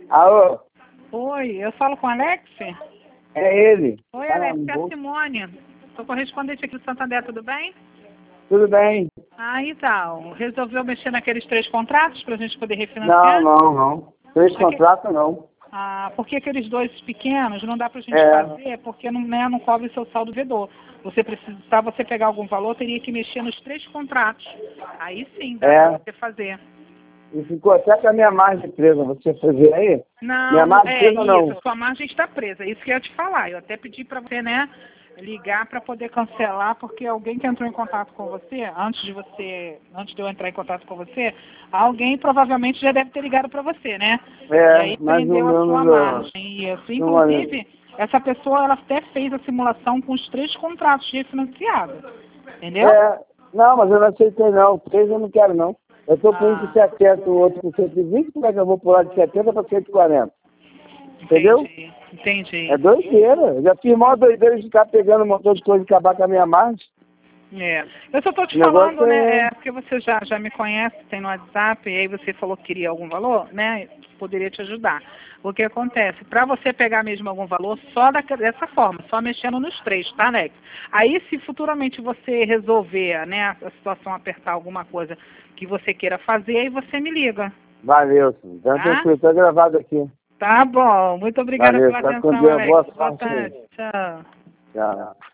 Alô? Oi, eu falo com o Alex? É ele. Oi, Alex, é a Simone. Sou correspondente aqui do Santander, tudo bem? Tudo bem? Ah, então, resolveu mexer naqueles 3 contratos para a gente poder Não, refinanciar? não. 3 contratos não. Ah, porque aqueles 2 pequenos não dá para a gente É. fazer, porque não, né, não cobre o seu saldo vedor. Você precisa, para você pegar algum valor, teria que mexer nos 3 contratos. Aí sim, dá para você fazer. E ficou até com a minha margem presa. Você fazer aí? Não, Minha margem presa isso, não. sua margem está presa, isso que eu ia te falar. Eu até pedi para você, né, ligar para poder cancelar, porque alguém que entrou em contato com você, antes de eu entrar em contato com você, alguém provavelmente já deve ter ligado para você, né? E aí Mas prendeu a sua margem. Isso. Inclusive, essa pessoa ela até fez a simulação com os 3 contratos refinanciados. Entendeu? Não, mas eu não aceitei não. 3 eu não quero não. Eu tô com um com 70, o outro com 120, como é que eu vou pular de 70 para 140? Entendeu? Entendi. É doideira. Eu já fiz maior doideira de ficar pegando um montão de coisa e acabar com a minha margem. Eu só estou te falando, né, porque você já me conhece, tem no WhatsApp, e aí você falou que queria algum valor, né, poderia te ajudar. O que acontece? Para você pegar mesmo algum valor, só dessa forma, só mexendo nos 3, tá, Alex? Aí, se futuramente você resolver, né, a situação apertar alguma coisa que você queira fazer, aí você me liga. Valeu, sim. Então Tá? tá gravado aqui. Tá bom. Muito obrigada Valeu, pela tá com atenção, Deus. Alex. Boa Boa sorte aí. tarde. Tchau. Tchau.